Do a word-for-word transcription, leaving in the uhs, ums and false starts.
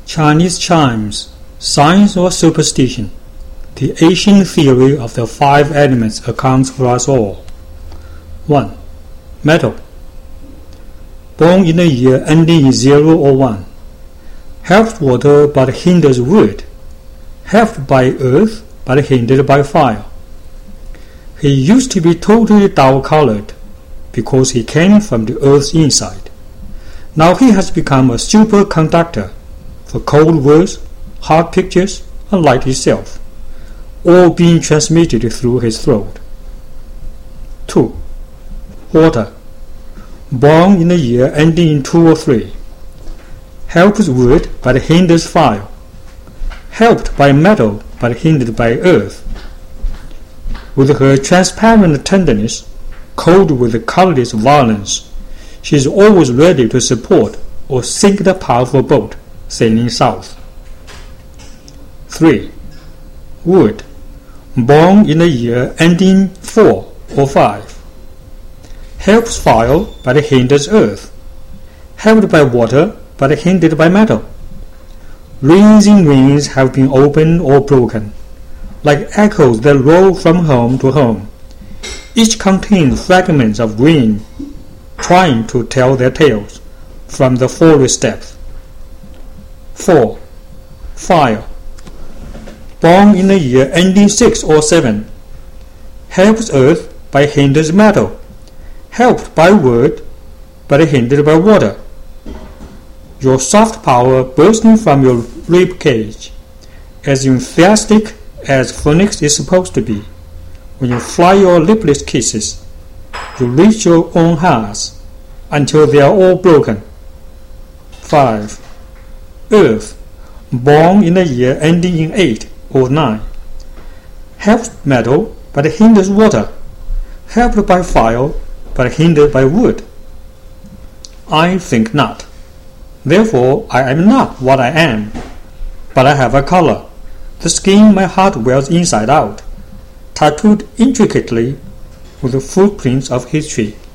Chinese chimes, science or superstition? The ancient theory of the five elements accounts for us all. one. Metal. Born in a year ending in zero or one. Helped water but hinders wood. Helped by earth but hindered by fire. He used to be totally dull-colored because he came from the earth's inside. Now he has become a superconductor for cold words, hard pictures, and light itself, all being transmitted through his throat. two. Water. Born in a year ending in two or three. Helps wood but hinders fire. Helped by metal but hindered by earth. With her transparent tenderness, cold with colorless violence, she is always ready to support or sink the powerful boat sailing south. three. Wood. Born in a year ending four or five. Helps fire but hinders earth. Helped by water but hindered by metal. Rings in rings have been opened or broken, like echoes that roll from home to home. Each contains fragments of ring, trying to tell their tales from the forest depth. four. Fire. Born in a year ending six or seven. Helps earth but hinders metal. Helped by wood but hindered by water. Your soft power bursting from your rib cage, as enthusiastic as phoenix is supposed to be. When you fly your lipless kisses, you reach your own hearts until they are all broken. five. Earth. Born in a year ending in eight or nine. Helps metal but hinders water. Helped by fire but hindered by wood. I think not. Therefore I am not what I am, but I have a color, the skin my heart wears inside out, tattooed intricately with the footprints of history.